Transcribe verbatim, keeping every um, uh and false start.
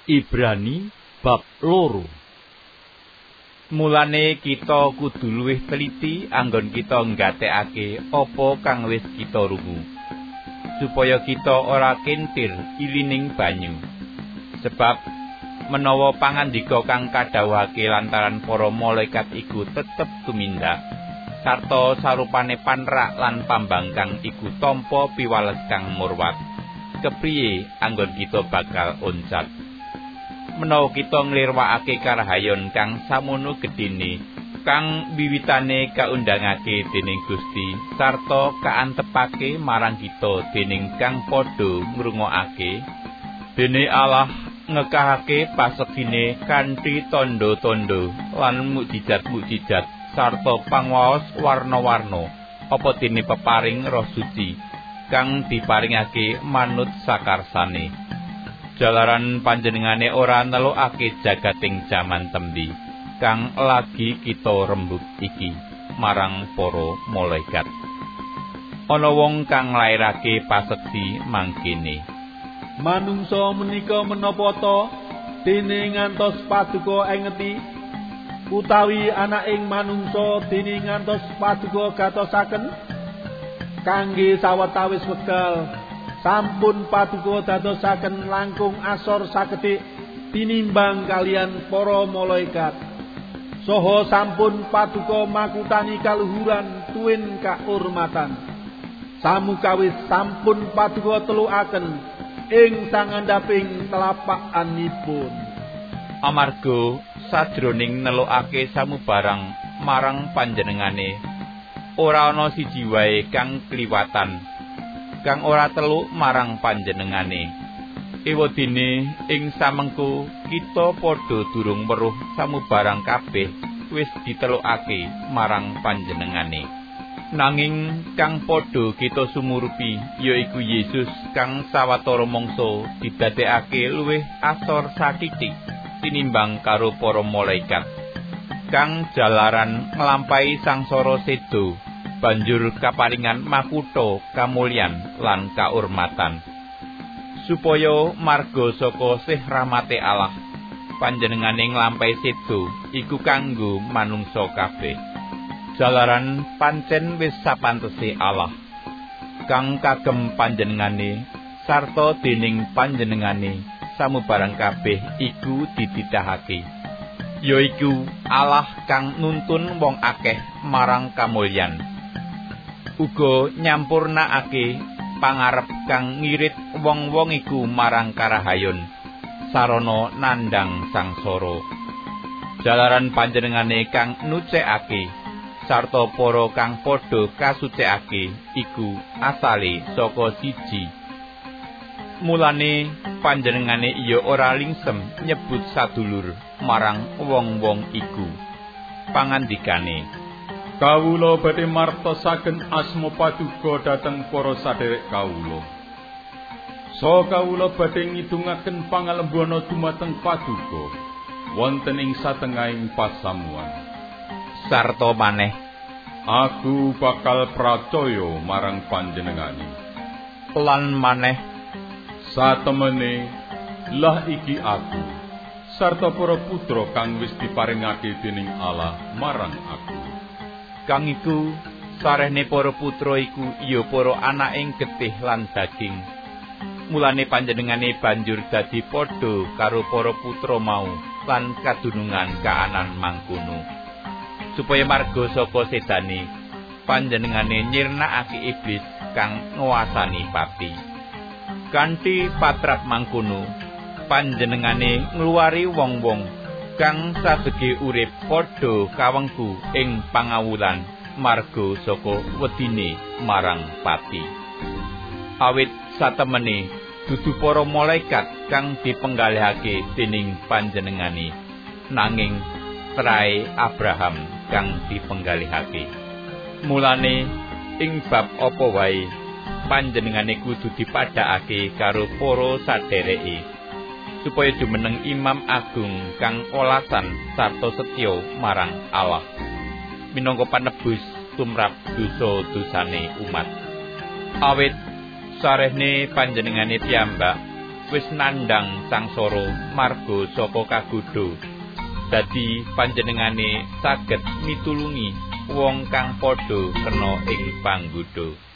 Ibrani bab loro. Mulane kita kudu luwih teliti anggon kita nggatekake apa kang wis kita rungu, supaya kita ora kentir ilining banyu. Sebab menawa pangandika kang kadhawuhake lantaran para malaikat iku tetep tumindak, sarta sarupane panrak lan pambang kang iku tampa piwales kang murwat, kepriye anggon kita bakal oncat? Menawa kita nglirwakake karahayon kang samono gedene, kang wiwitane kaundangake dening Gusti, sarta kaantepake marang kita dening kang padha ngrungokake, dene Allah ngekahake pasektine kanthi tandha-tandha lan mukjizat-mukjizat sarta pangwaos warna-warna, apa dene peparing Roh Suci kang diparingake manut sakarsane. Jalaran panjenengane ora nelukake jagating jaman tembi kang lagi kita rembug iki marang para malaikat. Ana wong kang nglairake pasekti mangkene, manungsa menika menapa ta dene ngantos paduka engeti, utawi anaking manungsa dene ngantos paduka gatosaken? Kangge sawetawis wekdal sampun paduka dadosaken langkung asor sakedhik tinimbang kalian para malaikat, saha sampun paduka makutani kaluhuran tuwin kaurmatan. Samukawis sampun paduka telukaken ing sangandhaping telapakanipun. Amarga sajroning nelukake samubarang marang panjenengane, ora ana siji wae kang kliwatan kang ora teluk marang panjenengane. Ewadene ing samengko kita padha durung weruh samubarang kabeh wis ditelukake marang panjenengane. Nanging kang padha kita sumurupi yaiku Yesus kang sawetara mangsa didadekake luwih asor sakitik tinimbang karo para malaikat, kang jalaran nglampahi sangsara sedo banjur kaparingan makutha kamulyan lan kaurmatan, supaya marga saka sih rahmate Allah panjenengane nglampahi sedo iku kanggo manungsa kabeh. Jalaran pancen wis sapantese Allah kang kagem panjenengane sarta dening panjenengane samubarang kabeh iku dititahake, yaiku Allah kang nuntun wong akeh marang kamulyan, uga nyampurnakake pangarep kang ngirit wong-wong iku marang karahayon sarana nandhang sangsara. Jalaran panjenengane kang nucekake sarta para kang padha kasucikake iku asale saka siji. Mulane panjenengane iya ora lingsem nyebut sadulur marang wong-wong iku. Pangandikane, kawula badhe martosaken asma paduka dhateng para sadherek kawula. So kawula badhe ngidungaken pangalembana dumateng paduka wonten ing satengahing pasamuan. Sarta maneh, aku bakal pracaya marang panjenengane. Lan maneh, satemene lah iki aku sarta para putra kang wis diparingake dening Allah marang aku. Kang iku sarehne para putra iku ya para anak ing getih lan daging. Mulane panjenengane banjur dadi padha karo para putra mau lan kadunungan kaanan mangkono, supaya marga saka sedane panjenengane nyirnakake iblis kang nguasani pati. Kanthi patrap mangkono panjenengane ngluwari wong-wong kang sadege urip padha kawengku ing pangawulan marga saka wedine marang pati. Awit satemene dudu para malaikat kang dipenggalihake dening panjenengane, nanging trae Abraham kang dipenggalihake. Mulane ing bab apa wae panjenengane kudu dipadhakake karo para sadhereke, supaya jumeneng Imam Agung kang olasan sarta setya marang Allah, minangka panebus tumrap dosa-dosane umat. Awit sarehne panjenengane piyambak wis nandhang sangsara marga saka kagodha. Dadi panjenengane saged mitulungi wong kang padha kena ing panggoda.